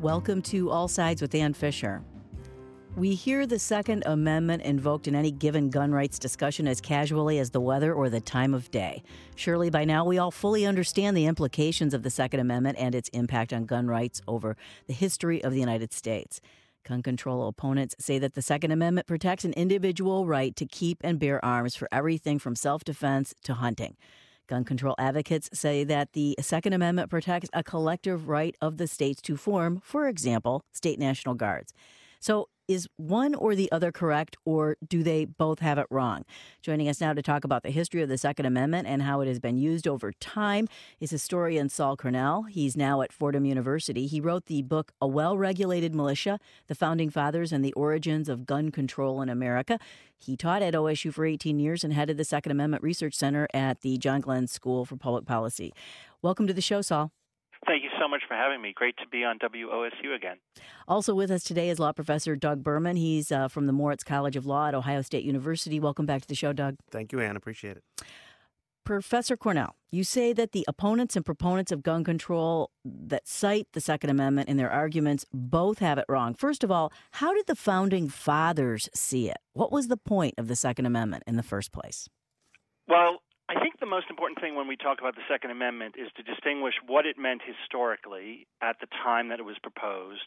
Welcome to All Sides with Ann Fisher. We hear the Second Amendment invoked in any given gun rights discussion as casually as the weather or the time of day. Surely by now we all fully understand the implications of the Second Amendment and its impact on gun rights over the history of the United States. Gun control opponents say that the Second Amendment protects an individual right to keep and bear arms for everything from self-defense to hunting. Gun control advocates say that the Second Amendment protects a collective right of the states to form, for example, state National Guards. So is one or the other correct, or do they both have it wrong? Joining us now to talk about the history of the Second Amendment and how it has been used over time is historian Sol Cornell. He's now at Fordham University. He wrote the book A Well-Regulated Militia, The Founding Fathers and the Origins of Gun Control in America. He taught at OSU for 18 years and headed the Second Amendment Research Center at the John Glenn School for Public Policy. Welcome to the show, Sol. Thank you so much for having me. Great to be on WOSU again. Also with us today is law professor Doug Berman. He's from the Moritz College of Law at Ohio State University. Welcome back to the show, Doug. Thank you, Ann. Appreciate it. Professor Cornell, you say that the opponents and proponents of gun control that cite the Second Amendment in their arguments both have it wrong. First of all, how did the Founding Fathers see it? What was the point of the Second Amendment in the first place? Well, I think the most important thing when we talk about the Second Amendment is to distinguish what it meant historically at the time that it was proposed,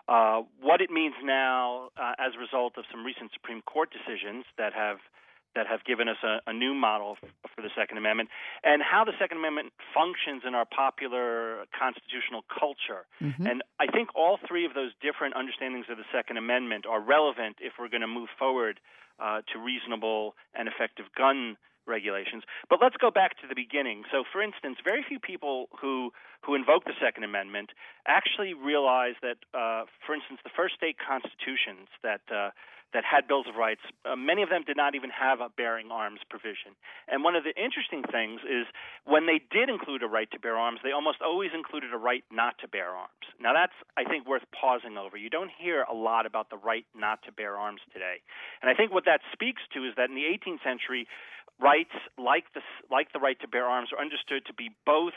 what it means now as a result of some recent Supreme Court decisions that have given us a new model for the Second Amendment, and how the Second Amendment functions in our popular constitutional culture. Mm-hmm. And I think all three of those different understandings of the Second Amendment are relevant if we're going to move forward to reasonable and effective gun regulations. But let's go back to the beginning. So, for instance, very few people who invoke the Second Amendment actually realize that, for instance, the first state constitutions that had bills of rights, many of them did not even have a bearing arms provision. And one of the interesting things is when they did include a right to bear arms, they almost always included a right not to bear arms. Now, that's, I think, worth pausing over. You don't hear a lot about the right not to bear arms today. And I think what that speaks to is that in the 18th century, rights like the right to bear arms are understood to be both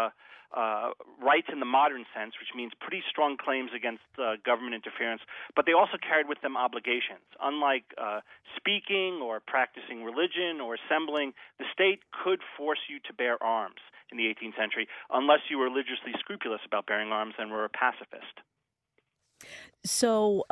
rights in the modern sense, which means pretty strong claims against government interference, but they also carried with them obligations. Unlike speaking or practicing religion or assembling, the state could force you to bear arms in the 18th century unless you were religiously scrupulous about bearing arms and were a pacifist. So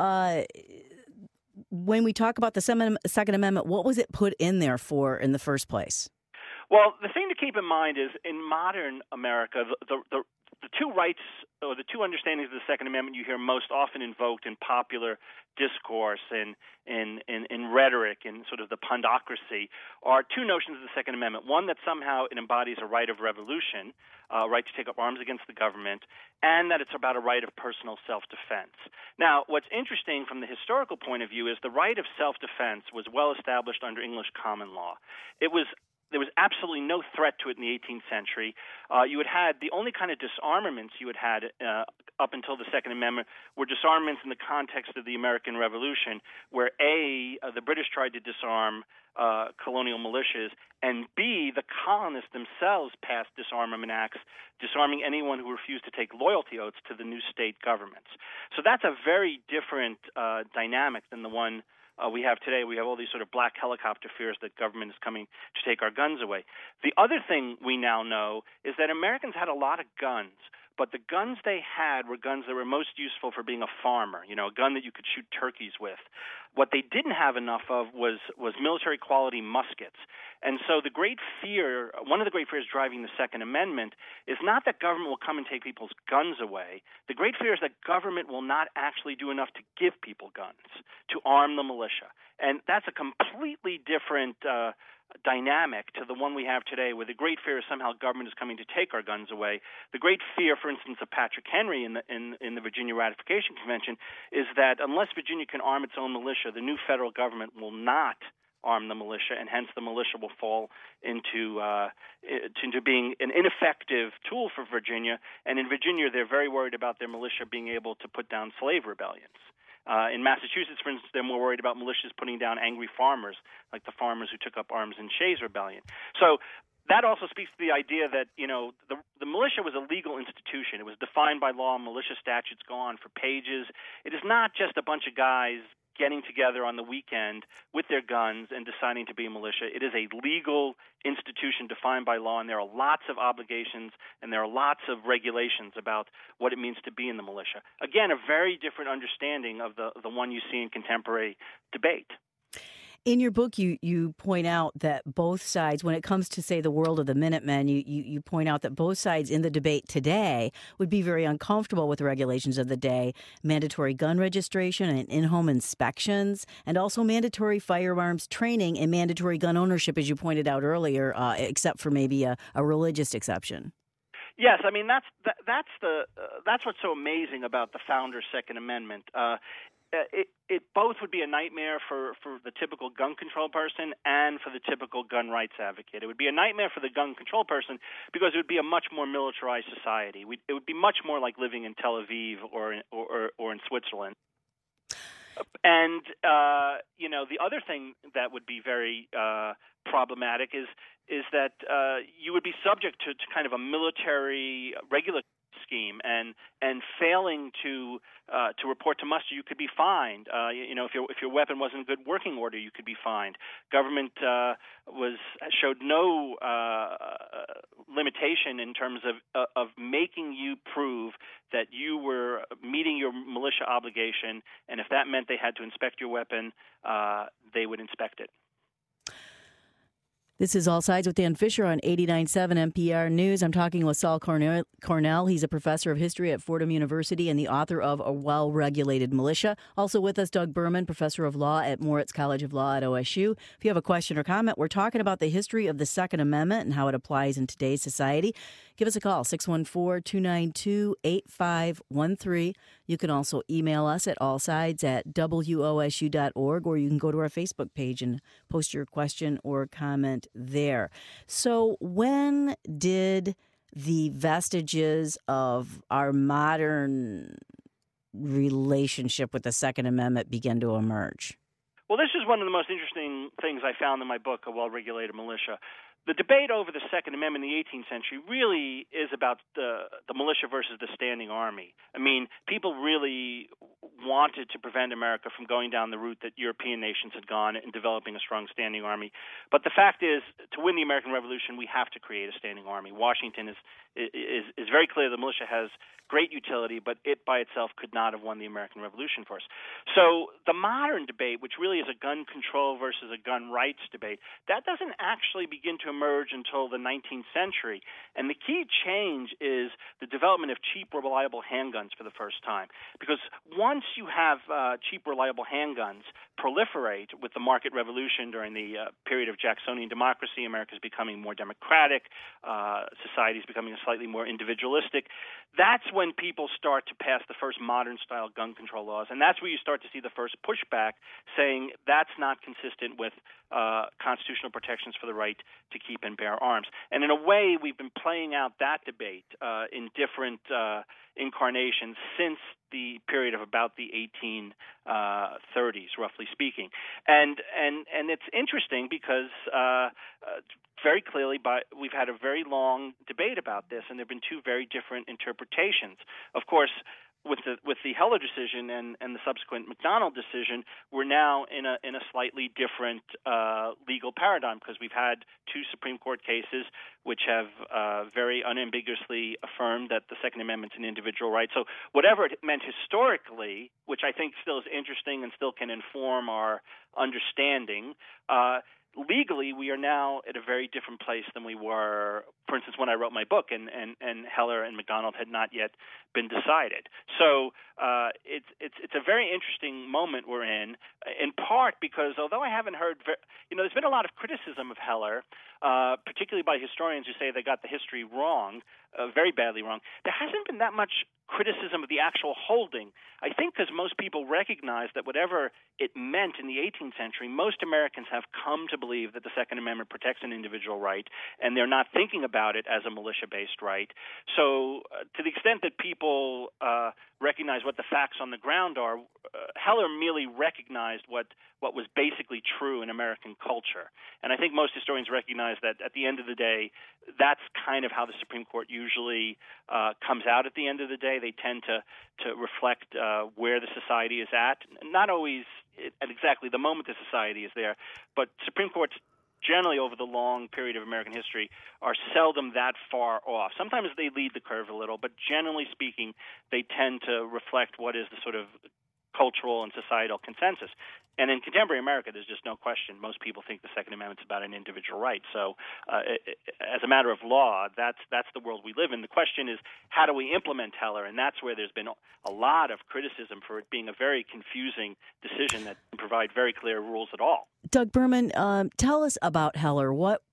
when we talk about the Second Amendment, what was it put in there for in the first place? Well, the thing to keep in mind is in modern America, the two rights or the two understandings of the Second Amendment you hear most often invoked in popular discourse, in rhetoric, in sort of the pundocracy, are two notions of the Second Amendment. One, that somehow it embodies a right of revolution, a right to take up arms against the government, and that it's about a right of personal self-defense. Now, what's interesting from the historical point of view is the right of self-defense was well established under English common law. There was absolutely no threat to it in the 18th century. You had the only kind of disarmaments you had up until the Second Amendment were disarmaments in the context of the American Revolution, where A, the British tried to disarm colonial militias, and B, the colonists themselves passed disarmament acts, disarming anyone who refused to take loyalty oaths to the new state governments. So that's a very different dynamic than the one we have today. We have all these sort of black helicopter fears that government is coming to take our guns away. The other thing we now know is that Americans had a lot of guns, but the guns they had were guns that were most useful for being a farmer, a gun that you could shoot turkeys with. What they didn't have enough of was military quality muskets. And so one of the great fears driving the Second Amendment is not that government will come and take people's guns away. The great fear is that government will not actually do enough to give people guns, to arm the militia. And that's a completely different dynamic to the one we have today, where the great fear is somehow government is coming to take our guns away. The great fear, for instance, of Patrick Henry in the Virginia Ratification Convention is that unless Virginia can arm its own militia, the new federal government will not arm the militia, and hence the militia will fall into being an ineffective tool for Virginia. And in Virginia, they're very worried about their militia being able to put down slave rebellions. In Massachusetts, for instance, they're more worried about militias putting down angry farmers, like the farmers who took up arms in Shays' Rebellion. So that also speaks to the idea that, the the militia was a legal institution. It was defined by law. Militia statutes go on for pages. It is not just a bunch of guys getting together on the weekend with their guns and deciding to be a militia. It is a legal institution defined by law, and there are lots of obligations and there are lots of regulations about what it means to be in the militia. Again, a very different understanding of the one you see in contemporary debate. In your book, you point out that both sides, when it comes to, say, the world of the Minutemen, you point out that both sides in the debate today would be very uncomfortable with the regulations of the day, mandatory gun registration and in-home inspections, and also mandatory firearms training and mandatory gun ownership, as you pointed out earlier, except for maybe a religious exception. Yes, I mean that's what's so amazing about the Founders' Second Amendment. It both would be a nightmare for the typical gun control person and for the typical gun rights advocate. It would be a nightmare for the gun control person because it would be a much more militarized society. It would be much more like living in Tel Aviv or in Switzerland. And the other thing that would be very problematic is that you would be subject to kind of a military regulatory scheme, and failing to report to muster, you could be fined. If your weapon wasn't in good working order, you could be fined. Government showed no limitation in terms of making you prove that you were meeting your militia obligation, and if that meant they had to inspect your weapon, they would inspect it. This is All Sides with Dan Fisher on 89.7 NPR News. I'm talking with Saul Cornell. He's a professor of history at Fordham University and the author of A Well-Regulated Militia. Also with us, Doug Berman, professor of law at Moritz College of Law at OSU. If you have a question or comment, we're talking about the history of the Second Amendment and how it applies in today's society. Give us a call, 614-292-8513. You can also email us at allsides@wosu.org, or you can go to our Facebook page and post your question or comment there. So when did the vestiges of our modern relationship with the Second Amendment begin to emerge? Well, this is one of the most interesting things I found in my book, A Well-Regulated Militia. The debate over the Second Amendment in the 18th century really is about the militia versus the standing army. I mean, people really wanted to prevent America from going down the route that European nations had gone in developing a strong standing army. But the fact is, to win the American Revolution, we have to create a standing army. Washington is very clear the militia has great utility, but it by itself could not have won the American Revolution for us. So the modern debate, which really is a gun control versus a gun rights debate, that doesn't actually begin to emerge until the 19th century. And the key change is the development of cheap, reliable handguns for the first time. Because once you have cheap, reliable handguns proliferate with the market revolution during the period of Jacksonian democracy, America's becoming more democratic, society's becoming slightly more individualistic, that's when people start to pass the first modern-style gun control laws. And that's where you start to see the first pushback saying that's not consistent with constitutional protections for the right to keep and bear arms. And in a way, we've been playing out that debate in different incarnations since the period of about the 1830s, roughly speaking. And it's interesting because very clearly, we've had a very long debate about this, and there have been two very different interpretations. Of course, with the Heller decision and the subsequent McDonald decision, we're now in a slightly different legal paradigm because we've had two Supreme Court cases which have very unambiguously affirmed that the Second Amendment's an individual right. So whatever it meant historically, which I think still is interesting and still can inform our understanding, legally, we are now at a very different place than we were, for instance, when I wrote my book, and Heller and McDonald had not yet been decided. So it's a very interesting moment we're in part because although I haven't heard, there's been a lot of criticism of Heller, particularly by historians who say they got the history wrong, very badly wrong. There hasn't been that much criticism of the actual holding. I think because most people recognize that whatever it meant in the 18th century, most Americans have come to believe that the Second Amendment protects an individual right, and they're not thinking about it as a militia-based right. So to the extent that people recognize what the facts on the ground are. Heller merely recognized what was basically true in American culture. And I think most historians recognize that at the end of the day, that's kind of how the Supreme Court usually comes out at the end of the day. They tend to reflect where the society is at, not always at exactly the moment the society is there, but Supreme Courts generally over the long period of American history are seldom that far off. Sometimes they lead the curve a little, but generally speaking, they tend to reflect what is the sort of cultural and societal consensus. And in contemporary America, there's just no question. Most people think the Second Amendment's about an individual right. So as a matter of law, that's the world we live in. The question is, how do we implement Heller? And that's where there's been a lot of criticism for it being a very confusing decision that doesn't provide very clear rules at all. Doug Berman, tell us about Heller. What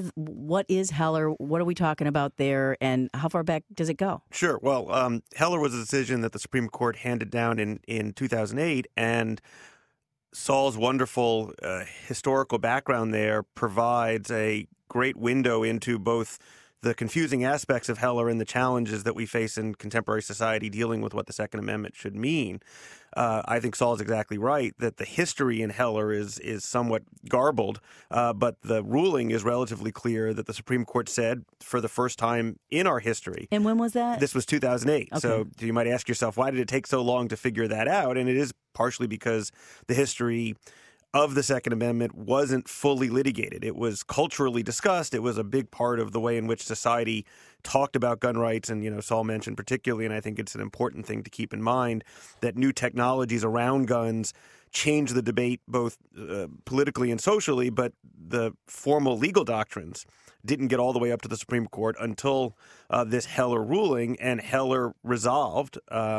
is Heller? What are we talking about there, and how far back does it go? Sure. Well, Heller was a decision that the Supreme Court handed down in 2008, and Saul's wonderful historical background there provides a great window into both the confusing aspects of Heller and the challenges that we face in contemporary society dealing with what the Second Amendment should mean. I think Saul is exactly right that the history in Heller is somewhat garbled, but the ruling is relatively clear that the Supreme Court said for the first time in our history. And when was that? This was 2008. Okay. So you might ask yourself, why did it take so long to figure that out? And it is partially because the history of the Second Amendment wasn't fully litigated. It was culturally discussed. It was a big part of the way in which society talked about gun rights. And, Saul mentioned particularly, and I think it's an important thing to keep in mind, that new technologies around guns change the debate both politically and socially, but the formal legal doctrines didn't get all the way up to the Supreme Court until this Heller ruling, and Heller resolved,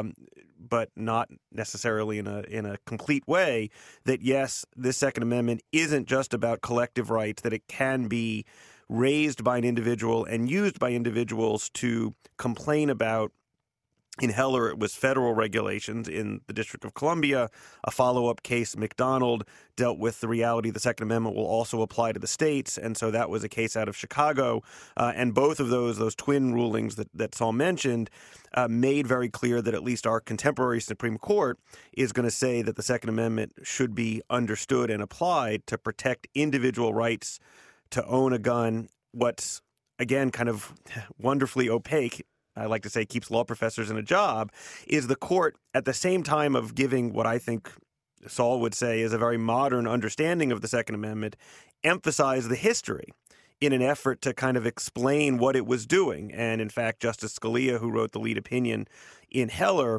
but not necessarily in a complete way, that yes, this Second Amendment isn't just about collective rights, that it can be raised by an individual and used by individuals to complain about. In Heller, it was federal regulations. In the District of Columbia, a follow-up case, McDonald, dealt with the reality the Second Amendment will also apply to the states, and so that was a case out of Chicago. And both of those twin rulings that Saul mentioned, made very clear that at least our contemporary Supreme Court is going to say that the Second Amendment should be understood and applied to protect individual rights to own a gun. What's, again, kind of wonderfully opaque, I like to say keeps law professors in a job, is the court at the same time of giving what I think Saul would say is a very modern understanding of the Second Amendment, emphasize the history in an effort to kind of explain what it was doing. And in fact, Justice Scalia, who wrote the lead opinion in Heller,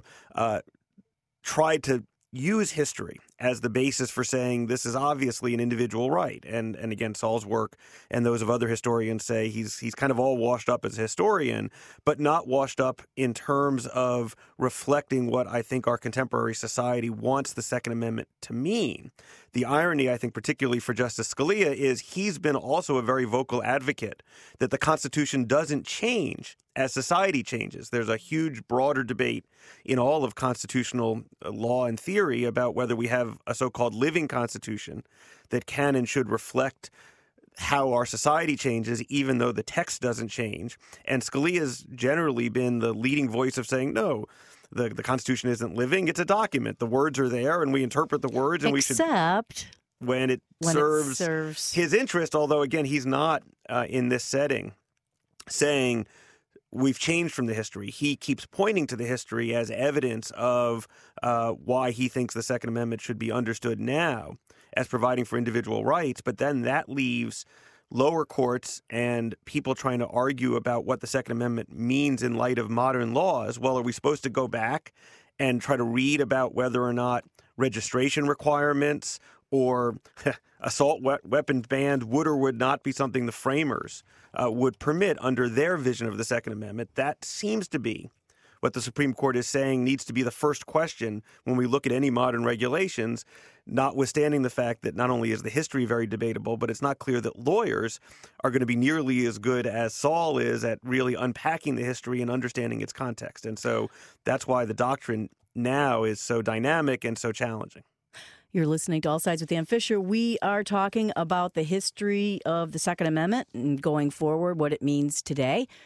tried to use history as the basis for saying this is obviously an individual right. And again, Saul's work and those of other historians say he's kind of all washed up as a historian, but not washed up in terms of reflecting what I think our contemporary society wants the Second Amendment to mean. The irony, I think, particularly for Justice Scalia, is he's been also a very vocal advocate that the Constitution doesn't change as society changes. There's a huge, broader debate in all of constitutional law and theory about whether we have a so-called living constitution that can and should reflect how our society changes, even though the text doesn't change. And Scalia's generally been the leading voice of saying, no, the Constitution isn't living, it's a document. The words are there, and we interpret the words, and we should... Except when it serves his interest, although, again, he's not in this setting saying we've changed from the history. He keeps pointing to the history as evidence of why he thinks the Second Amendment should be understood now as providing for individual rights, but then that leaves lower courts and people trying to argue about what the Second Amendment means in light of modern laws. Well, are we supposed to go back and try to read about whether or not registration requirements or assault weapon ban would or would not be something the framers would permit under their vision of the Second Amendment? That seems to be what the Supreme Court is saying needs to be the first question when we look at any modern regulations, notwithstanding the fact that not only is the history very debatable, but it's not clear that lawyers are going to be nearly as good as Saul is at really unpacking the history and understanding its context. And so that's why the doctrine now is so dynamic and so challenging. You're listening to All Sides with Dan Fisher. We are talking about the history of the Second Amendment and going forward, what it means today.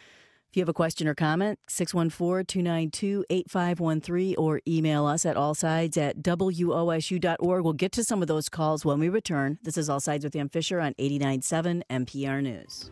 If you have a question or comment, 614-292-8513 or email us at allsides@wosu.org. We'll get to some of those calls when we return. This is All Sides with Ann Fisher on 89.7 NPR News.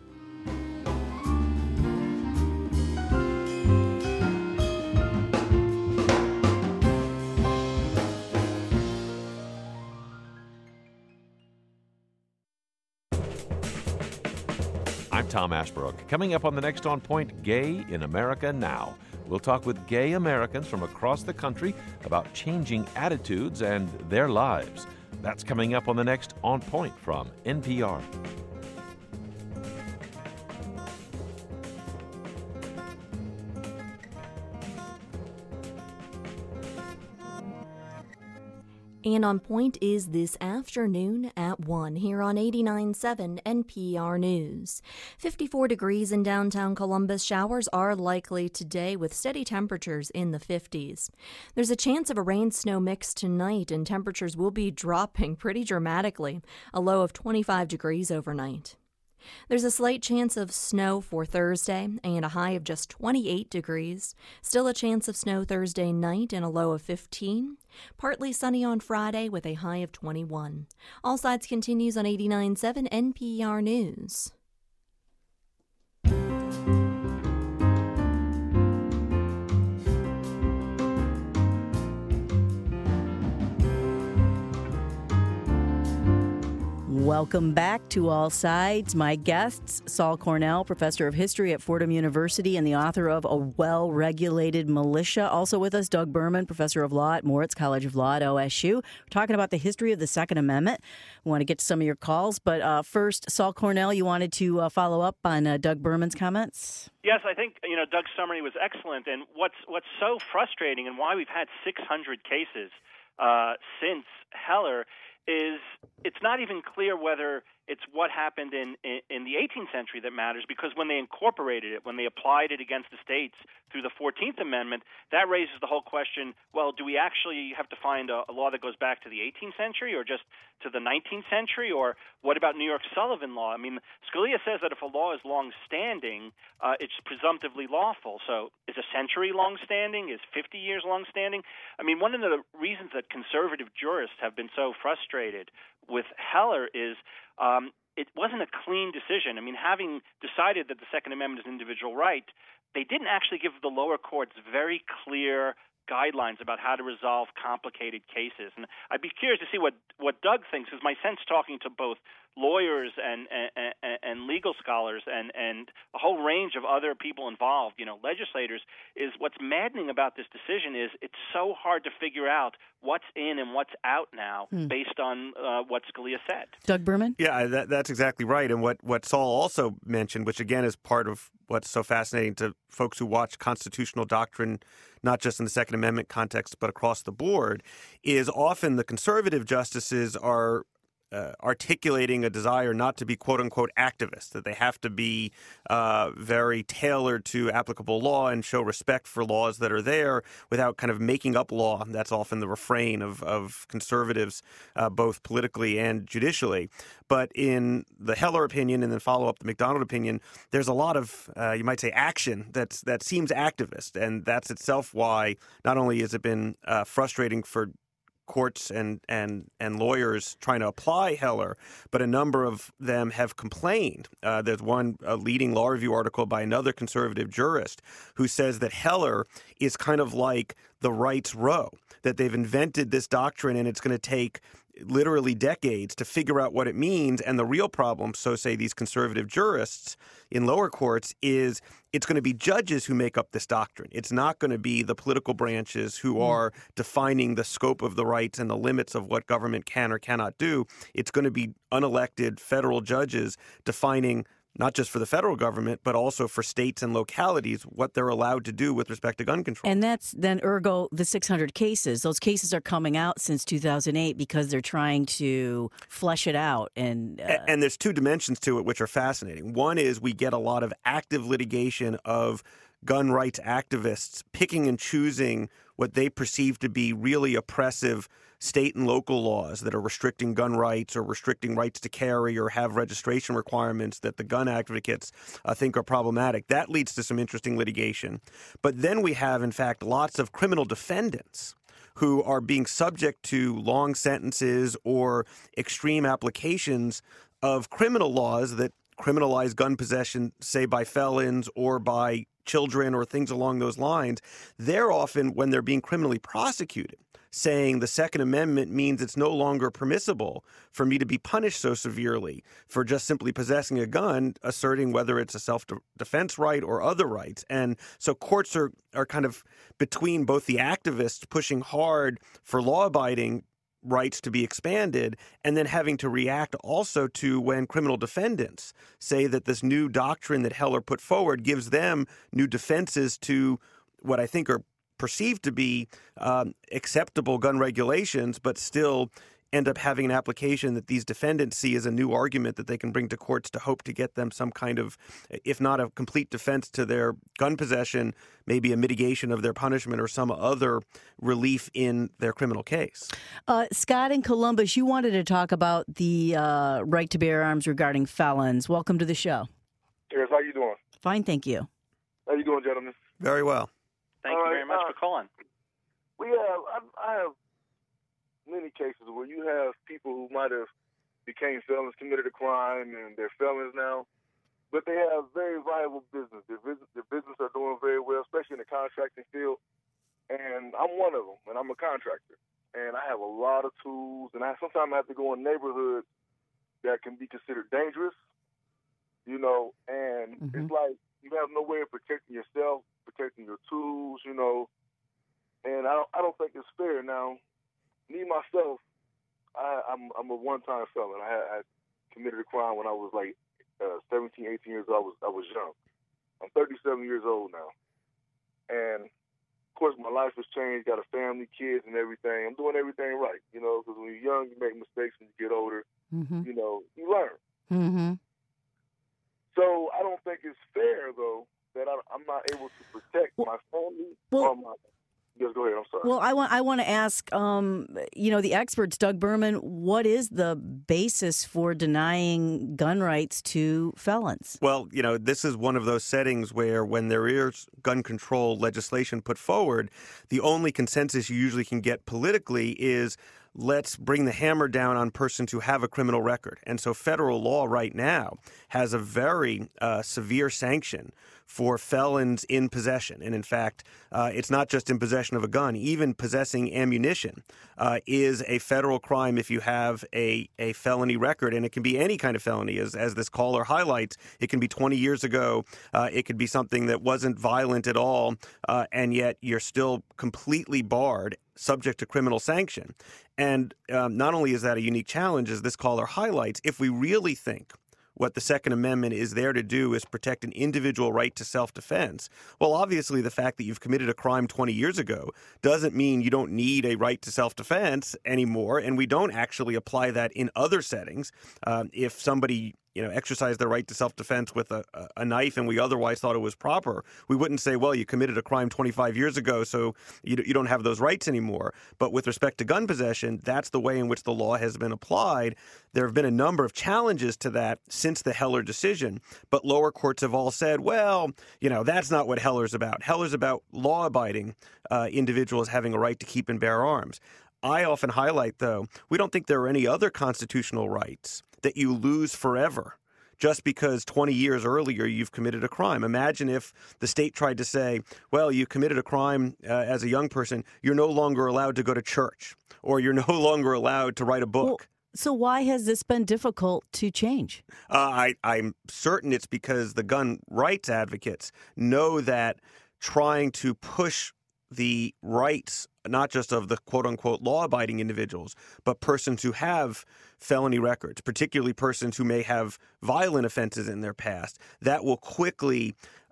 I'm Tom Ashbrook. Coming up on the next On Point, Gay in America Now. We'll talk with gay Americans from across the country about changing attitudes and their lives. That's coming up on the next On Point from NPR. And On Point is this afternoon at 1 here on 89.7 NPR News. 54 degrees in downtown Columbus. Showers are likely today with steady temperatures in the 50s. There's a chance of a rain-snow mix tonight, and temperatures will be dropping pretty dramatically, a low of 25 degrees overnight. There's a slight chance of snow for Thursday and a high of just 28 degrees. Still a chance of snow Thursday night and a low of 15. Partly sunny on Friday with a high of 21. All Sides continues on 89.7 NPR News. Welcome back to All Sides. My guests, Saul Cornell, professor of history at Fordham University and the author of A Well-Regulated Militia. Also with us, Doug Berman, professor of law at Moritz College of Law at OSU. We're talking about the history of the Second Amendment. We want to get to some of your calls, but first, Saul Cornell, you wanted to follow up on Doug Berman's comments? Yes, I think Doug's summary was excellent, and what's so frustrating and why we've had 600 cases since Heller is it's not even clear whether it's what happened in the 18th century that matters, because when they incorporated it, when they applied it against the states through the 14th Amendment, that raises the whole question, well, do we actually have to find a law that goes back to the 18th century or just to the 19th century? Or what about New York Sullivan law? I mean, Scalia says that if a law is long-standing, it's presumptively lawful. So is a century long-standing? Is 50 years long-standing? I mean, one of the reasons that conservative jurists have been so frustrated with Heller is it wasn't a clean decision. I mean, having decided that the Second Amendment is an individual right, they didn't actually give the lower courts very clear guidelines about how to resolve complicated cases. And I'd be curious to see what Doug thinks, because my sense talking to both lawyers and legal scholars and a whole range of other people involved, legislators, is what's maddening about this decision is it's so hard to figure out what's in and what's out now based on what Scalia said. Doug Berman? Yeah, that's exactly right. And what Saul also mentioned, which again is part of what's so fascinating to folks who watch constitutional doctrine, not just in the Second Amendment context, but across the board, is often the conservative justices are articulating a desire not to be quote-unquote activists, that they have to be very tailored to applicable law and show respect for laws that are there without kind of making up law. That's often the refrain of conservatives, both politically and judicially. But in the Heller opinion and then follow up the McDonald opinion, there's a lot of, you might say, action that seems activist. And that's itself why not only has it been frustrating for courts and lawyers trying to apply Heller, but a number of them have complained. There's a leading law review article by another conservative jurist who says that Heller is kind of like the rights row, that they've invented this doctrine and it's going to take literally decades to figure out what it means. And the real problem, so say these conservative jurists in lower courts, is it's going to be judges who make up this doctrine. It's not going to be the political branches who are defining the scope of the rights and the limits of what government can or cannot do. It's going to be unelected federal judges defining, not just for the federal government, but also for states and localities, what they're allowed to do with respect to gun control. And that's then ergo the 600 cases. Those cases are coming out since 2008 because they're trying to flesh it out. And there's two dimensions to it which are fascinating. One is we get a lot of active litigation of gun rights activists picking and choosing what they perceive to be really oppressive state and local laws that are restricting gun rights or restricting rights to carry or have registration requirements that the gun advocates think are problematic. That leads to some interesting litigation. But then we have, in fact, lots of criminal defendants who are being subject to long sentences or extreme applications of criminal laws that criminalize gun possession, say by felons or by children or things along those lines. They're often, when they're being criminally prosecuted, saying the Second Amendment means it's no longer permissible for me to be punished so severely for just simply possessing a gun, asserting whether it's a self-defense right or other rights. And so courts are kind of between both the activists pushing hard for law-abiding rights to be expanded and then having to react also to when criminal defendants say that this new doctrine that Heller put forward gives them new defenses to what I think are perceived to be acceptable gun regulations, but still end up having an application that these defendants see as a new argument that they can bring to courts to hope to get them some kind of, if not a complete defense to their gun possession, maybe a mitigation of their punishment or some other relief in their criminal case. Scott in Columbus, you wanted to talk about the right to bear arms regarding felons. Welcome to the show. Yes, how you doing? Fine, thank you. How you doing, gentlemen? Very well. Thank you very much for calling. I have many cases where you have people who might have became felons, committed a crime, and they're felons now, but they have very viable business. Their business are doing very well, especially in the contracting field. And I'm one of them, and I'm a contractor. And I have a lot of tools, and sometimes I have to go in neighborhoods that can be considered dangerous, and it's like you have no way of protecting yourself, protecting your tools, and I don't think it's fair. Now, me, myself, I'm a one-time felon. I committed a crime when I was like 17, 18 years old. I was young. I'm 37 years old now. And, of course, my life has changed, got a family, kids, and everything. I'm doing everything right, because when you're young, you make mistakes. When you get older, you learn. Mm-hmm. So I don't think it's fair, though, that I'm not able to protect my family or my... Yes, go ahead. I'm sorry. Well, I want to ask, the experts, Doug Berman, what is the basis for denying gun rights to felons? Well, this is one of those settings where when there is gun control legislation put forward, the only consensus you usually can get politically is let's bring the hammer down on persons who have a criminal record. And so federal law right now has a very severe sanction for felons in possession. And in fact, it's not just in possession of a gun. Even possessing ammunition is a federal crime if you have a felony record. And it can be any kind of felony. As this caller highlights, it can be 20 years ago. It could be something that wasn't violent at all, and yet you're still completely barred, subject to criminal sanction. And not only is that a unique challenge, as this caller highlights, if we really think what the Second Amendment is there to do is protect an individual right to self-defense, well, obviously the fact that you've committed a crime 20 years ago doesn't mean you don't need a right to self-defense anymore, and we don't actually apply that in other settings. If somebody exercise their right to self-defense with a knife and we otherwise thought it was proper, we wouldn't say, well, you committed a crime 25 years ago, so you don't have those rights anymore. But with respect to gun possession, that's the way in which the law has been applied. There have been a number of challenges to that since the Heller decision, but lower courts have all said, well, that's not what Heller's about. Heller's about law-abiding individuals having a right to keep and bear arms. I often highlight, though, we don't think there are any other constitutional rights that you lose forever just because 20 years earlier you've committed a crime. Imagine if the state tried to say, well, you committed a crime as a young person, you're no longer allowed to go to church, or you're no longer allowed to write a book. Well, so why has this been difficult to change? I'm certain it's because the gun rights advocates know that trying to push the rights, not just of the quote-unquote law-abiding individuals, but persons who have felony records, particularly persons who may have violent offenses in their past, that will quickly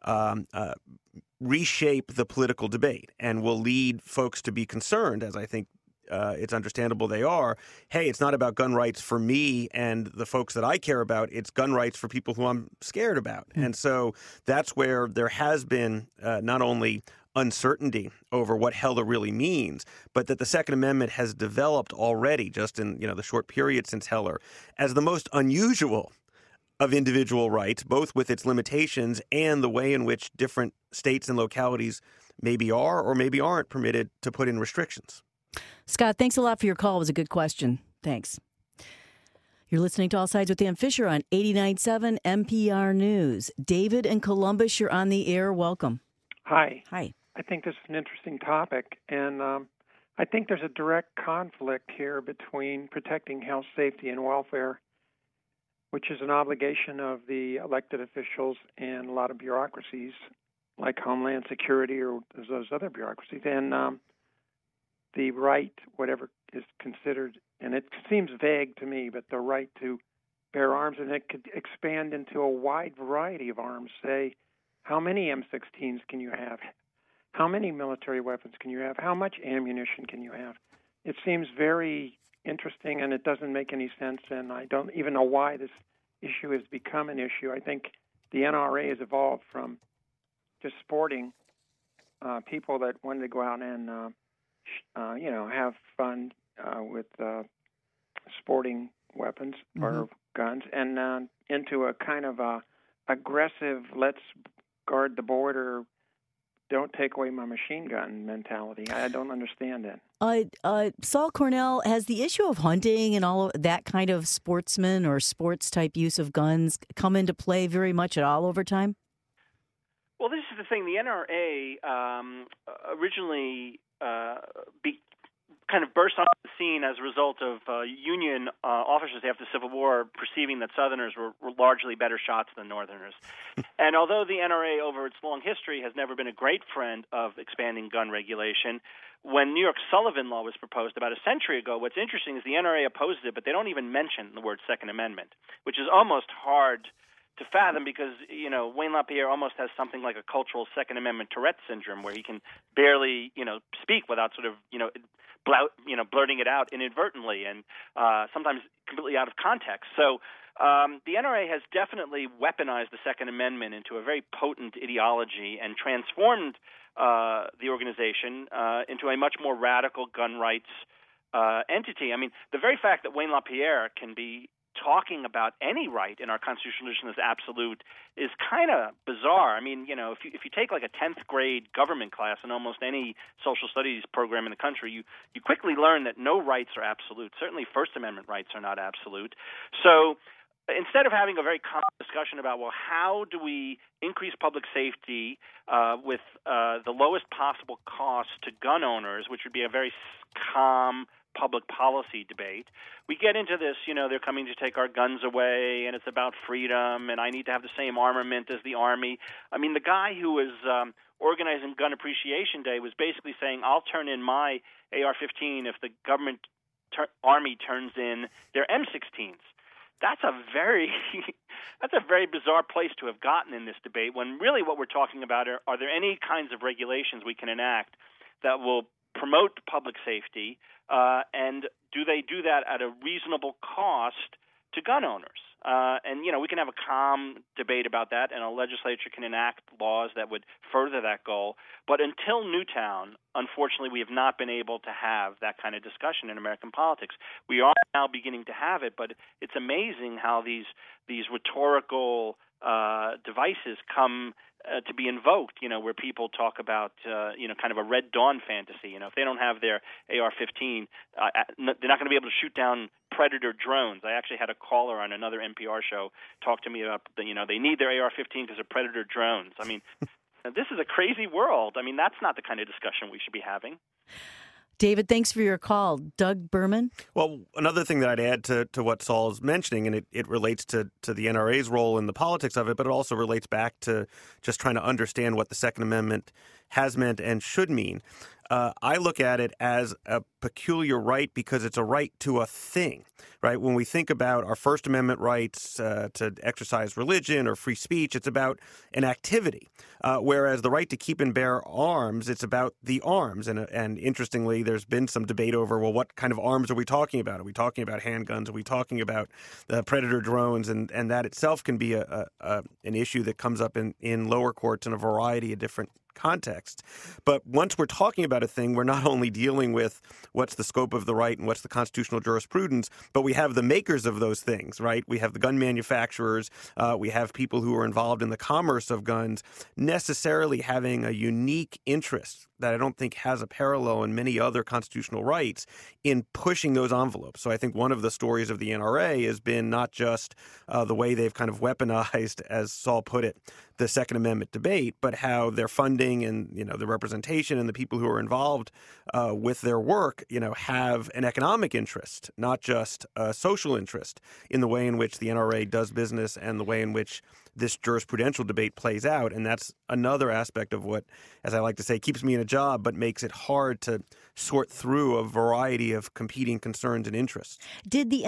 reshape the political debate and will lead folks to be concerned, as I think it's understandable they are. Hey, it's not about gun rights for me and the folks that I care about. It's gun rights for people who I'm scared about. And so that's where there has been not only uncertainty over what Heller really means, but that the Second Amendment has developed already, just in the short period since Heller, as the most unusual of individual rights, both with its limitations and the way in which different states and localities maybe are or maybe aren't permitted to put in restrictions. Scott, thanks a lot for your call. It was a good question. Thanks. You're listening to All Sides with Dan Fisher on 89.7 NPR News. David in Columbus, you're on the air. Welcome. Hi. Hi. I think this is an interesting topic, and I think there's a direct conflict here between protecting health, safety, and welfare, which is an obligation of the elected officials and a lot of bureaucracies like Homeland Security or those other bureaucracies, and the right, whatever is considered, and it seems vague to me, but the right to bear arms, and it could expand into a wide variety of arms. Say, how many M16s can you have? How many military weapons can you have? How much ammunition can you have? It seems very interesting, and it doesn't make any sense, and I don't even know why this issue has become an issue. I think the NRA has evolved from just sporting people that wanted to go out and, have fun with sporting weapons or guns, and into a kind of aggressive, let's guard the border, don't take away my machine gun mentality. I don't understand that. Saul Cornell, has the issue of hunting and all of that kind of sportsman or sports type use of guns come into play very much at all over time? Well, this is the thing. The NRA originally kind of burst onto the scene as a result of Union officers after the Civil War perceiving that Southerners were largely better shots than Northerners. And although the NRA, over its long history, has never been a great friend of expanding gun regulation, when New York Sullivan Law was proposed about a century ago, what's interesting is the NRA opposed it, but they don't even mention the word Second Amendment, which is almost hard to fathom because, Wayne LaPierre almost has something like a cultural Second Amendment Tourette syndrome where he can barely, speak without sort of, blurting it out inadvertently and sometimes completely out of context. So the NRA has definitely weaponized the Second Amendment into a very potent ideology and transformed the organization into a much more radical gun rights entity. I mean, the very fact that Wayne LaPierre can be talking about any right in our constitutional tradition as absolute is kind of bizarre. I mean, if you take like a 10th grade government class in almost any social studies program in the country, you quickly learn that no rights are absolute. Certainly First Amendment rights are not absolute. So instead of having a very calm discussion about, well, how do we increase public safety with the lowest possible cost to gun owners, which would be a very calm public policy debate, we get into this, they're coming to take our guns away, and it's about freedom, and I need to have the same armament as the Army. I mean, the guy who was organizing Gun Appreciation Day was basically saying, I'll turn in my AR-15 if the government Army turns in their M16s. That's a very bizarre place to have gotten in this debate when really what we're talking about are there any kinds of regulations we can enact that will promote public safety, and do they do that at a reasonable cost to gun owners? And we can have a calm debate about that, and a legislature can enact laws that would further that goal. But until Newtown, unfortunately, we have not been able to have that kind of discussion in American politics. We are now beginning to have it, but it's amazing how these rhetorical devices come to be invoked, where people talk about, kind of a Red Dawn fantasy. If they don't have their AR-15, they're not going to be able to shoot down Predator drones. I actually had a caller on another NPR show talk to me about, they need their AR-15 because of Predator drones. I mean, this is a crazy world. I mean, that's not the kind of discussion we should be having. David, thanks for your call. Doug Berman? Well, another thing that I'd add to what Saul is mentioning, and it relates to the NRA's role in the politics of it, but it also relates back to just trying to understand what the Second Amendment has meant and should mean. I look at it as a peculiar right because it's a right to a thing, right? When we think about our First Amendment rights to exercise religion or free speech, it's about an activity, whereas the right to keep and bear arms, it's about the arms. And interestingly, there's been some debate over, well, what kind of arms are we talking about? Are we talking about handguns? Are we talking about Predator drones? And that itself can be an issue that comes up in lower courts in a variety of different context. But once we're talking about a thing, we're not only dealing with what's the scope of the right and what's the constitutional jurisprudence, but we have the makers of those things, right? We have the gun manufacturers. We have people who are involved in the commerce of guns necessarily having a unique interest that I don't think has a parallel in many other constitutional rights in pushing those envelopes. So I think one of the stories of the NRA has been not just the way they've kind of weaponized, as Saul put it, the Second Amendment debate, but how their funding and, the representation and the people who are involved with their work, have an economic interest, not just a social interest in the way in which the NRA does business and the way in which this jurisprudential debate plays out. And that's another aspect of what, as I like to say, keeps me in a job, but makes it hard to sort through a variety of competing concerns and interests. When did the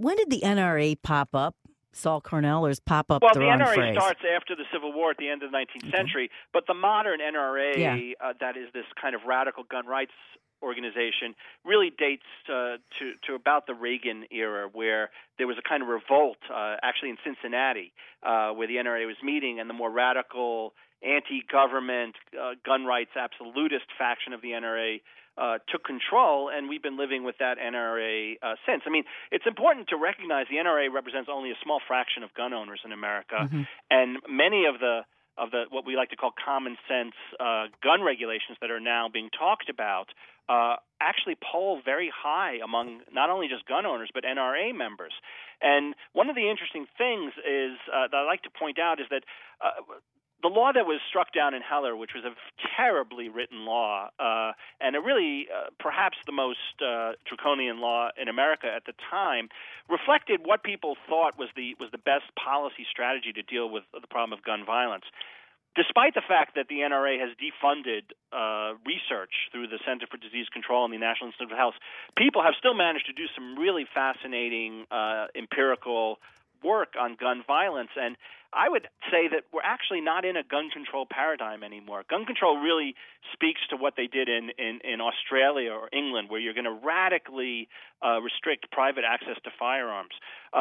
NRA pop up? Saul Cornell, or is pop up the wrong NRA phrase? starts after the Civil War at the end of the 19th century, but the modern NRA, that is this kind of radical gun rights organization, really dates to about the Reagan era, where there was a kind of revolt, actually in Cincinnati, where the NRA was meeting, and the more radical anti-government, gun rights absolutist faction of the NRA took control, and we've been living with that NRA since. I mean, it's important to recognize the NRA represents only a small fraction of gun owners in America, and many of the what we like to call common sense gun regulations that are now being talked about actually poll very high among not only just gun owners but NRA members. And one of the interesting things is that I like to point out is that the law that was struck down in Heller, which was a terribly written law, and a really perhaps the most draconian law in America at the time, reflected what people thought was the best policy strategy to deal with the problem of gun violence. Despite the fact that the NRA has defunded research through the Center for Disease Control and the National Institute of Health, people have still managed to do some really fascinating empirical work on gun violence. And I would say that we're actually not in a gun control paradigm anymore. Gun control really speaks to what they did in Australia or England, where you're going to radically restrict private access to firearms.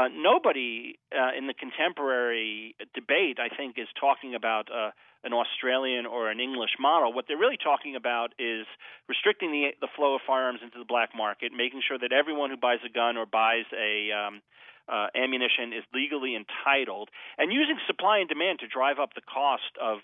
Nobody in the contemporary debate, I think, is talking about an Australian or an English model. What they're really talking about is restricting the flow of firearms into the black market, making sure that everyone who buys a gun or buys a ammunition is legally entitled, and using supply and demand to drive up the cost of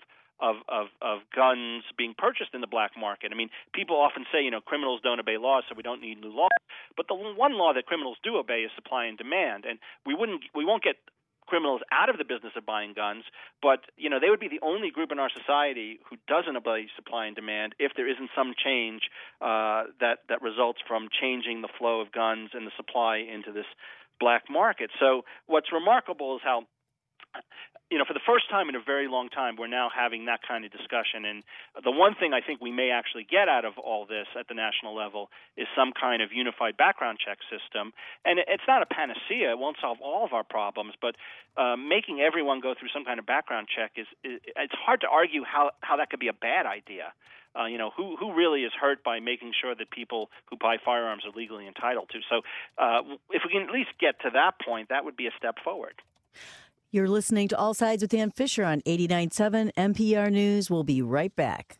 guns being purchased in the black market. I mean, people often say, criminals don't obey laws, so we don't need new laws. But the one law that criminals do obey is supply and demand, and we won't get criminals out of the business of buying guns, but they would be the only group in our society who doesn't obey supply and demand if there isn't some change that results from changing the flow of guns and the supply into this black market. So what's remarkable is how, for the first time in a very long time, we're now having that kind of discussion. And the one thing I think we may actually get out of all this at the national level is some kind of unified background check system. And it's not a panacea. It won't solve all of our problems, but making everyone go through some kind of background check it's hard to argue how that could be a bad idea. Who really is hurt by making sure that people who buy firearms are legally entitled to? So if we can at least get to that point, that would be a step forward. You're listening to All Sides with Dan Fisher on 89.7 NPR News. We'll be right back.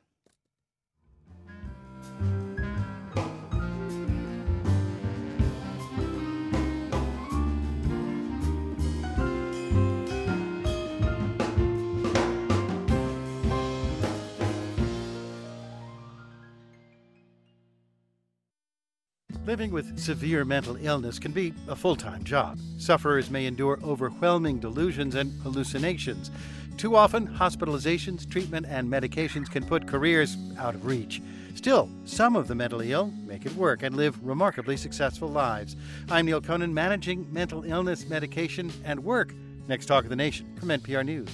Living with severe mental illness can be a full-time job. Sufferers may endure overwhelming delusions and hallucinations. Too often, hospitalizations, treatment, and medications can put careers out of reach. Still, some of the mentally ill make it work and live remarkably successful lives. I'm Neil Conan, managing mental illness, medication, and work. Next Talk of the Nation from NPR News.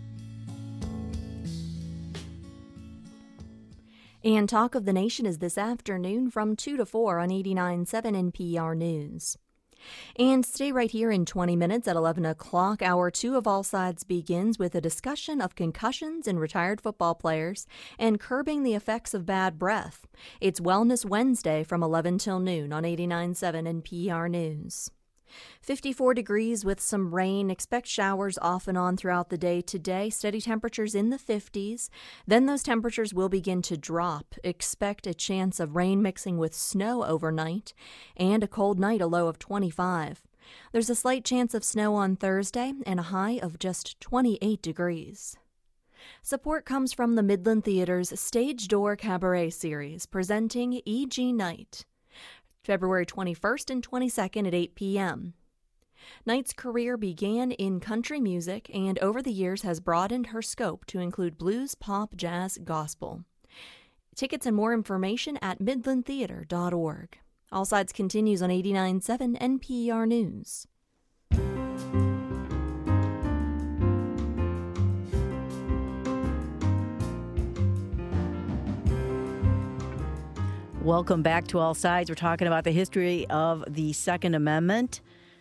And Talk of the Nation is this afternoon from 2 to 4 on 89.7 NPR News. And stay right here in 20 minutes at 11 o'clock. Hour 2 of All Sides begins with a discussion of concussions in retired football players and curbing the effects of bad breath. It's Wellness Wednesday from 11 till noon on 89.7 NPR News. 54 degrees with some rain. Expect showers off and on throughout the day today. Steady temperatures in the 50s. Then those temperatures will begin to drop. Expect a chance of rain mixing with snow overnight and a cold night, a low of 25. There's a slight chance of snow on Thursday and a high of just 28 degrees. Support comes from the Midland Theater's Stage Door Cabaret Series, presenting E.G. Knight, February 21st and 22nd at 8 p.m. Knight's career began in country music and over the years has broadened her scope to include blues, pop, jazz, gospel. Tickets and more information at midlandtheater.org. All Sides continues on 89.7 NPR News. Welcome back to All Sides. We're talking about the history of the Second Amendment.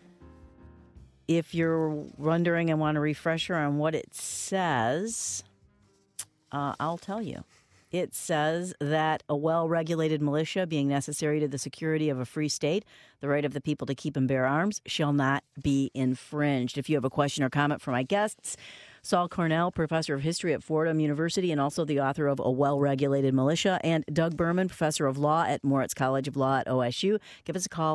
If you're wondering and want a refresher on what it says, I'll tell you. It says that a well-regulated militia being necessary to the security of a free state, the right of the people to keep and bear arms, shall not be infringed. If you have a question or comment for my guests, Saul Cornell, professor of history at Fordham University and also the author of A Well-Regulated Militia, and Doug Berman, professor of law at Moritz College of Law at OSU. Give us a call,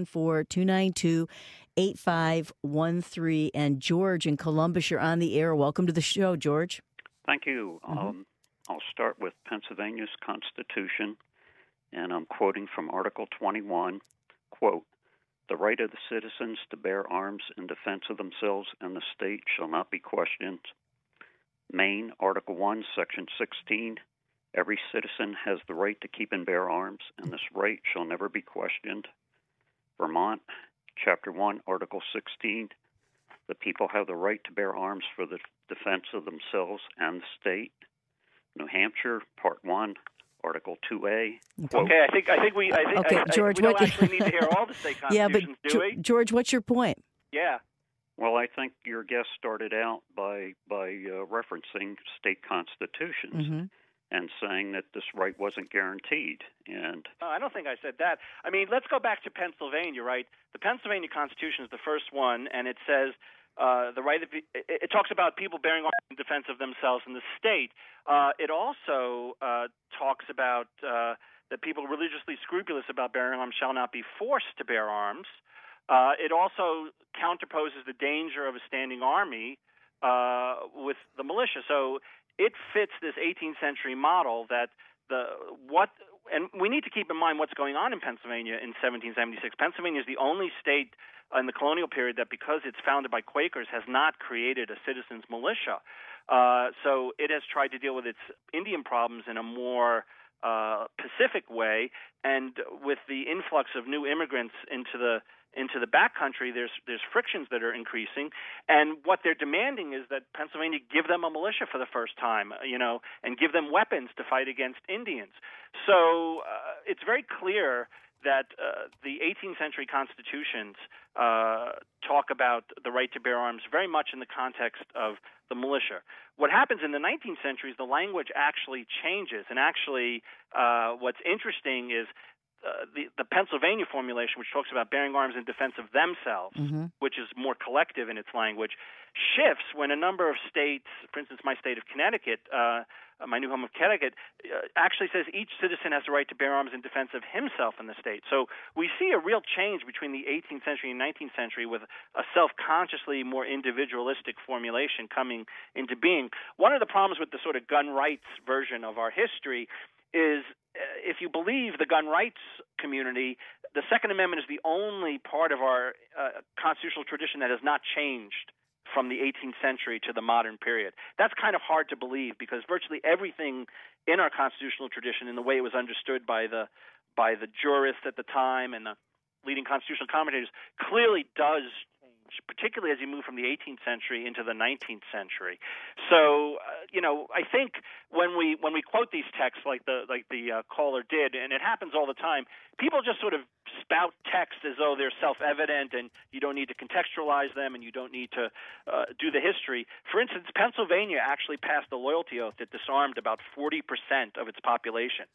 614-292-8513. And George in Columbus, you're on the air. Welcome to the show, George. Thank you. I'll start with Pennsylvania's Constitution, and I'm quoting from Article 21, quote, "The right of the citizens to bear arms in defense of themselves and the state shall not be questioned." Maine, Article 1, Section 16, "Every citizen has the right to keep and bear arms, and this right shall never be questioned." Vermont, Chapter 1, Article 16, "The people have the right to bear arms for the defense of themselves and the state." New Hampshire, Part 1, Article 2A. Okay, I think we George, we don't actually need to hear all the state constitutions, but do we? George, what's your point? Yeah. Well, I think your guest started out by referencing state constitutions and saying that this right wasn't guaranteed. And I don't think I said that. I mean, let's go back to Pennsylvania, right? The Pennsylvania Constitution is the first one, and it says the right of it talks about people bearing arms in defense of themselves and the state. It also talks about that people religiously scrupulous about bearing arms shall not be forced to bear arms. It also counterposes the danger of a standing army with the militia. So it fits this 18th century model that and we need to keep in mind what's going on in Pennsylvania in 1776. Pennsylvania is the only state in the colonial period that, because it's founded by Quakers, has not created a citizens militia. So it has tried to deal with its Indian problems in a more pacific way, and with the influx of new immigrants into the backcountry, there's frictions that are increasing, and what they're demanding is that Pennsylvania give them a militia for the first time, and give them weapons to fight against Indians. So it's very clear that the 18th century constitutions talk about the right to bear arms very much in the context of the militia. What happens in the 19th century is the language actually changes, and actually what's interesting is the Pennsylvania formulation, which talks about bearing arms in defense of themselves, which is more collective in its language, shifts when a number of states, for instance, my state of Connecticut, my new home of Connecticut, actually says each citizen has the right to bear arms in defense of himself in the state. So we see a real change between the 18th century and 19th century, with a self-consciously more individualistic formulation coming into being. One of the problems with the sort of gun rights version of our history is, if you believe the gun rights community, the Second Amendment is the only part of our constitutional tradition that has not changed from the 18th century to the modern period. That's kind of hard to believe, because virtually everything in our constitutional tradition, in the way it was understood by the jurists at the time and the leading constitutional commentators, clearly does change, particularly as you move from the 18th century into the 19th century. So, I think when we quote these texts like the caller did, and it happens all the time, people just sort of spout texts as though they're self-evident and you don't need to contextualize them and you don't need to do the history. For instance, Pennsylvania actually passed a loyalty oath that disarmed about 40% of its population.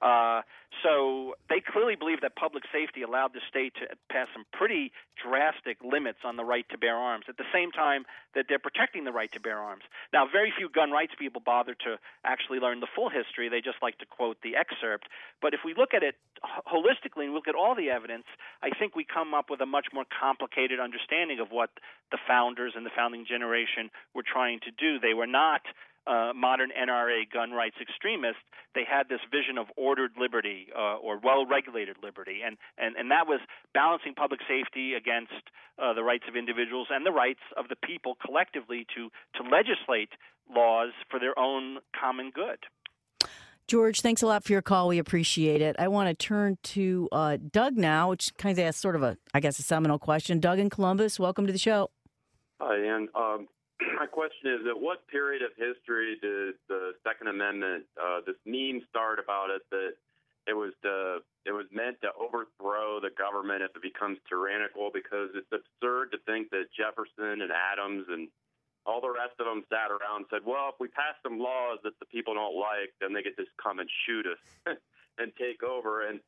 So they clearly believe that public safety allowed the state to pass some pretty drastic limits on the right to bear arms at the same time that they're protecting the right to bear arms. Now, very few gun rights people bother to actually learn the full history. They just like to quote the excerpt. But if we look at it holistically and look at all the evidence, I think we come up with a much more complicated understanding of what the founders and the founding generation were trying to do. They were not modern NRA gun rights extremists. They had this vision of ordered liberty or well-regulated liberty, and that was balancing public safety against the rights of individuals and the rights of the people collectively to legislate laws for their own common good. George, thanks a lot for your call. We appreciate it. I want to turn to Doug now, which kind of asks sort of a seminal question. Doug in Columbus, welcome to the show. Hi, Ann. My question is, at what period of history did the Second Amendment, this meme start about it, that it was meant to overthrow the government if it becomes tyrannical? Because it's absurd to think that Jefferson and Adams and all the rest of them sat around and said, well, if we pass some laws that the people don't like, then they get to come and shoot us and take over. And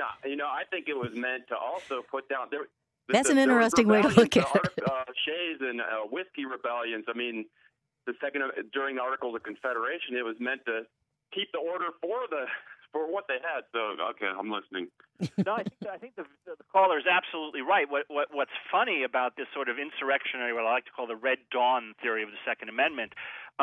I think it was meant to also put down – That's an interesting way to look at it. Shays and whiskey rebellions. I mean, during the Articles of Confederation, it was meant to keep the order for what they had. So, okay, I'm listening. No, I think the caller is absolutely right. What's funny about this sort of insurrectionary, what I like to call the Red Dawn theory of the Second Amendment,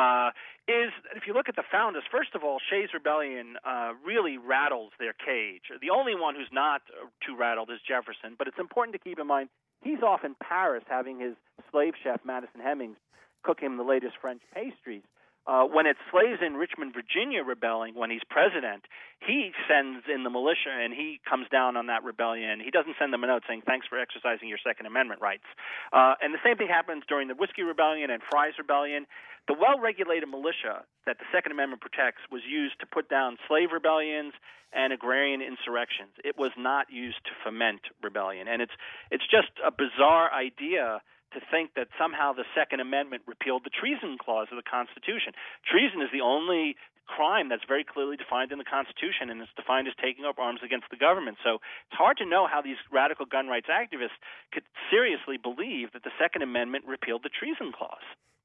is if you look at the founders, first of all, Shays Rebellion really rattles their cage. The only one who's not too rattled is Jefferson, but it's important to keep in mind he's off in Paris having his slave chef, Madison Hemmings, cook him the latest French pastries. When it's slaves in Richmond, Virginia rebelling, when he's president, he sends in the militia and he comes down on that rebellion. He doesn't send them a note saying, thanks for exercising your Second Amendment rights. And the same thing happens during the Whiskey Rebellion and Fry's Rebellion. The well-regulated militia that the Second Amendment protects was used to put down slave rebellions and agrarian insurrections. It was not used to foment rebellion. And it's just a bizarre idea to think that somehow the Second Amendment repealed the treason clause of the Constitution. Treason is the only crime that's very clearly defined in the Constitution, and it's defined as taking up arms against the government. So it's hard to know how these radical gun rights activists could seriously believe that the Second Amendment repealed the treason clause.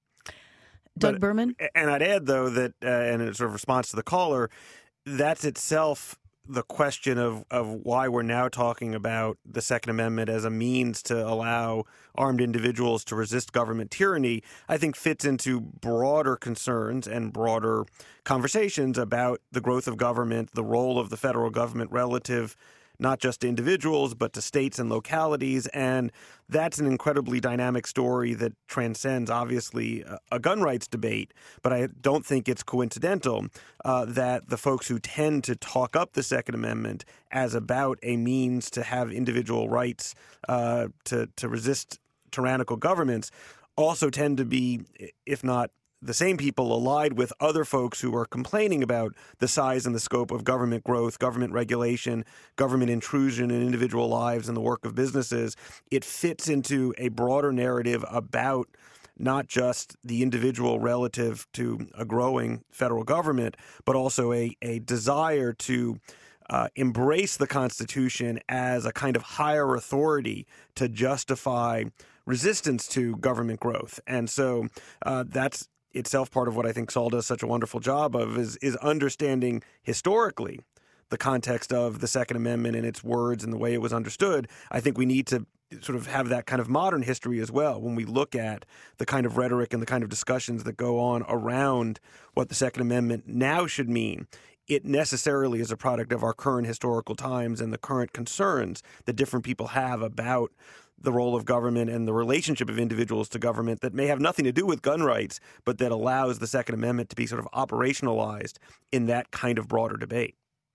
Doug Berman? And I'd add, though, that in a sort of response to the caller, that's itself the question of why we're now talking about the Second Amendment as a means to allow armed individuals to resist government tyranny, I think fits into broader concerns and broader conversations about the growth of government, the role of the federal government relative not just to individuals, but to states and localities. And that's an incredibly dynamic story that transcends, obviously, a gun rights debate. But I don't think it's coincidental that the folks who tend to talk up the Second Amendment as about a means to have individual rights to resist tyrannical governments also tend to be, if not the same people, allied with other folks who are complaining about the size and the scope of government growth, government regulation, government intrusion in individual lives and the work of businesses. It fits into a broader narrative about not just the individual relative to a growing federal government, but also a desire to embrace the Constitution as a kind of higher authority to justify resistance to government growth. And so that's itself part of what I think Saul does such a wonderful job of is understanding historically the context of the Second Amendment and its words and the way it was understood. I think we need to sort of have that kind of modern history as well when we look at the kind of rhetoric and the kind of discussions that go on around what the Second Amendment now should mean. It necessarily is a product of our current historical times and the current concerns that different people have about the role of government and the relationship of individuals to government that may have nothing to do with gun rights, but that allows the Second Amendment to be sort of operationalized in that kind of broader debate.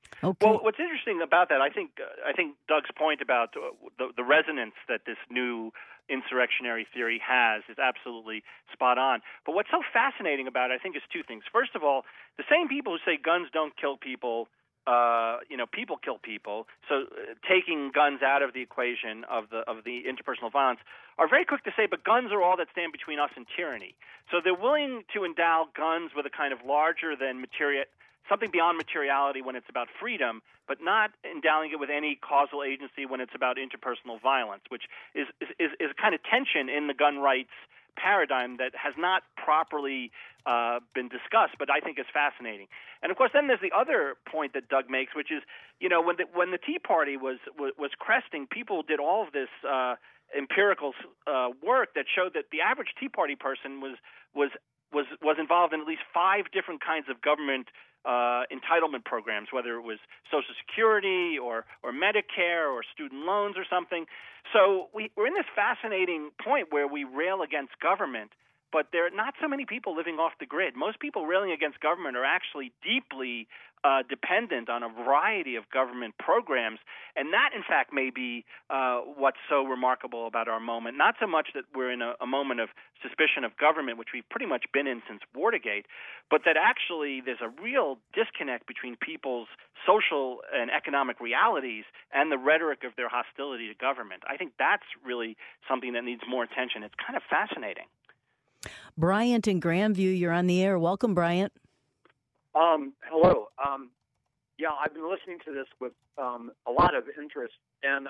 Okay. Well, what's interesting about that, I think Doug's point about the resonance that this new insurrectionary theory has is absolutely spot on. But what's so fascinating about it, I think, is two things. First of all, the same people who say guns don't kill people, people kill people. So taking guns out of the equation of the interpersonal violence are very quick to say, but guns are all that stand between us and tyranny. So they're willing to endow guns with a kind of larger than something beyond materiality when it's about freedom, but not endowing it with any causal agency when it's about interpersonal violence, which is a kind of tension in the gun rights paradigm that has not properly been discussed, but I think is fascinating. And of course, then there's the other point that Doug makes, which is, when the Tea Party was cresting, people did all of this empirical work that showed that the average Tea Party person was involved in at least 5 different kinds of government entitlement programs, whether it was Social Security or Medicare or student loans or something. So we're in this fascinating point where we rail against government, but there are not so many people living off the grid. Most people railing against government are actually deeply dependent on a variety of government programs, and that, in fact, may be what's so remarkable about our moment. Not so much that we're in a moment of suspicion of government, which we've pretty much been in since Watergate, but that actually there's a real disconnect between people's social and economic realities and the rhetoric of their hostility to government. I think that's really something that needs more attention. It's kind of fascinating. Bryant in Grandview, you're on the air. Welcome, Bryant. Hello. I've been listening to this with a lot of interest, and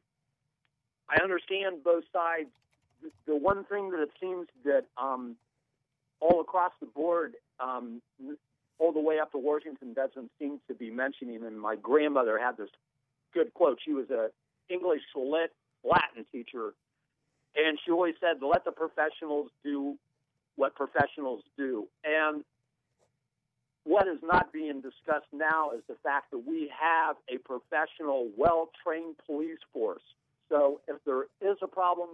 I understand both sides. The one thing that it seems that all across the board, all the way up to Washington, doesn't seem to be mentioning, and my grandmother had this good quote. She was an English Latin teacher, and she always said, let the professionals do what professionals do. And what is not being discussed now is the fact that we have a professional, well-trained police force. So if there is a problem,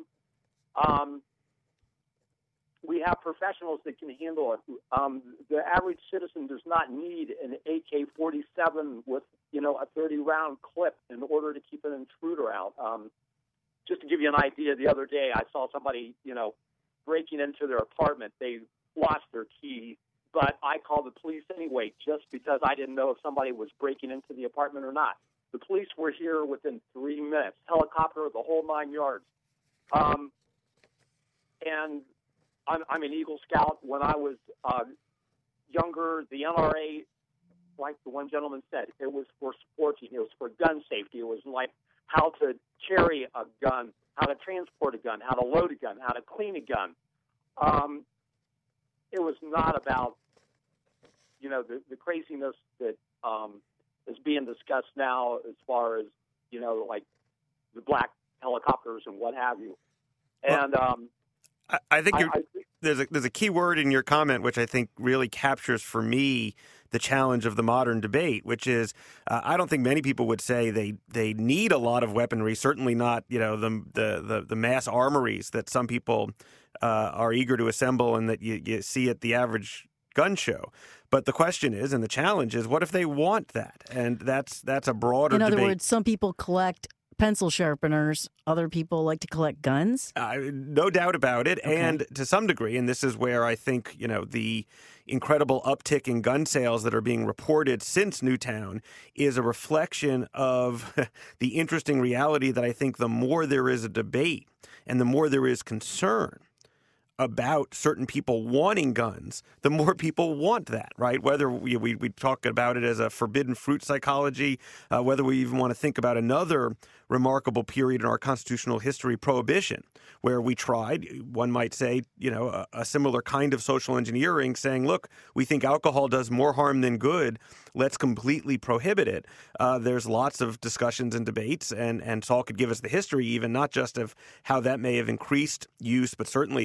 we have professionals that can handle it. The average citizen does not need an AK-47 with, a 30-round clip in order to keep an intruder out. Just to give you an idea, the other day I saw somebody, breaking into their apartment. They lost their key, but I called the police anyway just because I didn't know if somebody was breaking into the apartment or not. The police were here within 3 minutes, helicopter, the whole 9 yards. And I'm an Eagle Scout. When I was younger, the NRA, like the one gentleman said, it was for sporting. It was for gun safety. It was like how to carry a gun, how to transport a gun, how to load a gun, how to clean a gun. It was not about, the craziness that is being discussed now as far as, like the black helicopters and what have you. And I think there's a key word in your comment which I think really captures for me the challenge of the modern debate, which is I don't think many people would say they need a lot of weaponry. Certainly not the mass armories that some people are eager to assemble and that you see at the average gun show. But the question is, and the challenge is, what if they want that? And that's a broader debate. In other words, some people collect pencil sharpeners. Other people like to collect guns? No doubt about it. Okay. And to some degree, and this is where I think, the incredible uptick in gun sales that are being reported since Newtown is a reflection of the interesting reality that I think the more there is a debate and the more there is concern about certain people wanting guns, the more people want that, right? Whether we talk about it as a forbidden fruit psychology, whether we even want to think about another remarkable period in our constitutional history, Prohibition, where we tried, one might say, a similar kind of social engineering, saying, look, we think alcohol does more harm than good. Let's completely prohibit it. There's lots of discussions and debates, and Saul could give us the history, even not just of how that may have increased use, but certainly has,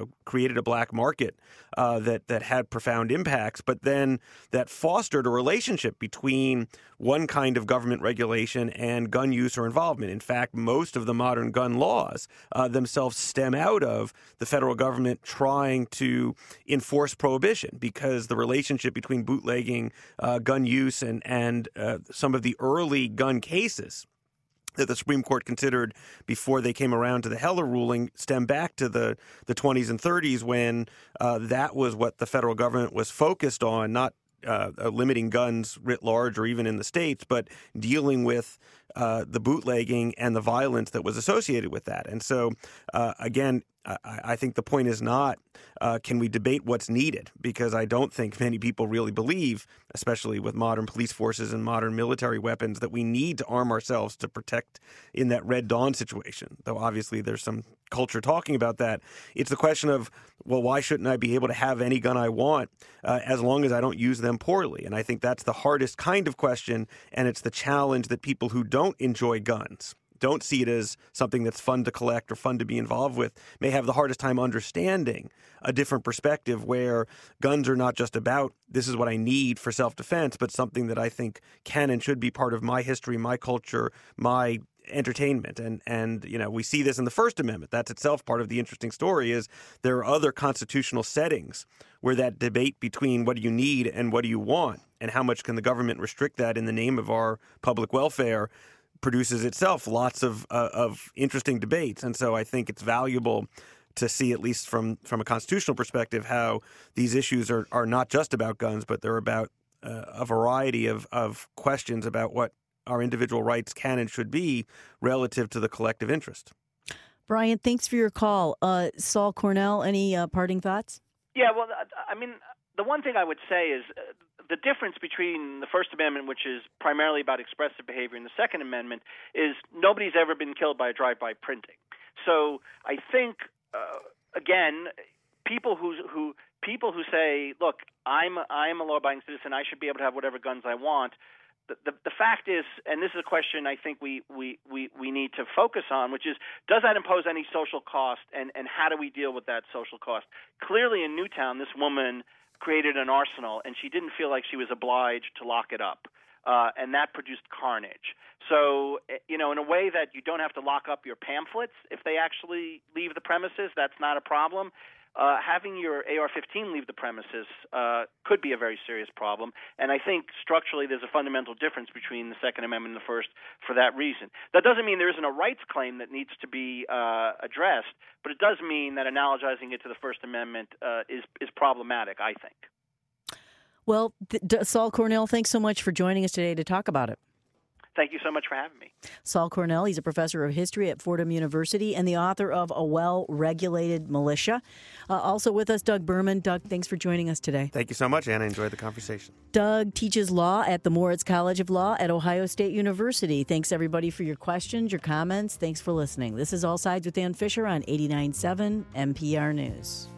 created a black market that had profound impacts, but then that fostered a relationship between one kind of government regulation and gun use or involvement. In fact, most of the modern gun laws themselves stem out of the federal government trying to enforce prohibition, because the relationship between bootlegging, gun use, and some of the early gun cases that the Supreme Court considered before they came around to the Heller ruling stem back to the 20s and 30s, when that was what the federal government was focused on, not limiting guns writ large or even in the states, but dealing with the bootlegging and the violence that was associated with that. And so, again, I think the point is not can we debate what's needed, because I don't think many people really believe, especially with modern police forces and modern military weapons, that we need to arm ourselves to protect in that Red Dawn situation, though obviously there's some culture talking about that. It's the question of, well, why shouldn't I be able to have any gun I want as long as I don't use them poorly? And I think that's the hardest kind of question, and it's the challenge that people who don't enjoy guns, don't see it as something that's fun to collect or fun to be involved with, may have the hardest time understanding a different perspective where guns are not just about this is what I need for self-defense, but something that I think can and should be part of my history, my culture, my entertainment. And we see this in the First Amendment. That's itself part of the interesting story, is there are other constitutional settings where that debate between what do you need and what do you want and how much can the government restrict that in the name of our public welfare produces itself lots of interesting debates. And so I think it's valuable to see, at least from a constitutional perspective, how these issues are not just about guns, but they're about a variety of questions about what our individual rights can and should be relative to the collective interest. Brian, thanks for your call. Saul Cornell, any parting thoughts? Yeah, well, I mean, the one thing I would say is the difference between the First Amendment, which is primarily about expressive behavior, and the Second Amendment is nobody's ever been killed by a drive-by printing. So I think, again, people who say, look, I'm a law-abiding citizen, I should be able to have whatever guns I want. The fact is, and this is a question I think we need to focus on, which is, does that impose any social cost, and how do we deal with that social cost? Clearly in Newtown, this woman created an arsenal, and she didn't feel like she was obliged to lock it up, and that produced carnage. So, in a way that you don't have to lock up your pamphlets if they actually leave the premises, that's not a problem. Having your AR-15 leave the premises could be a very serious problem, and I think structurally there's a fundamental difference between the Second Amendment and the First for that reason. That doesn't mean there isn't a rights claim that needs to be addressed, but it does mean that analogizing it to the First Amendment is problematic, I think. Well, Saul Cornell, thanks so much for joining us today to talk about it. Thank you so much for having me. Saul Cornell, he's a professor of history at Fordham University and the author of A Well-Regulated Militia. Also with us, Doug Berman. Doug, thanks for joining us today. Thank you so much, Anna. Enjoyed the conversation. Doug teaches law at the Moritz College of Law at Ohio State University. Thanks, everybody, for your questions, your comments. Thanks for listening. This is All Sides with Dan Fisher on 89.7 NPR News.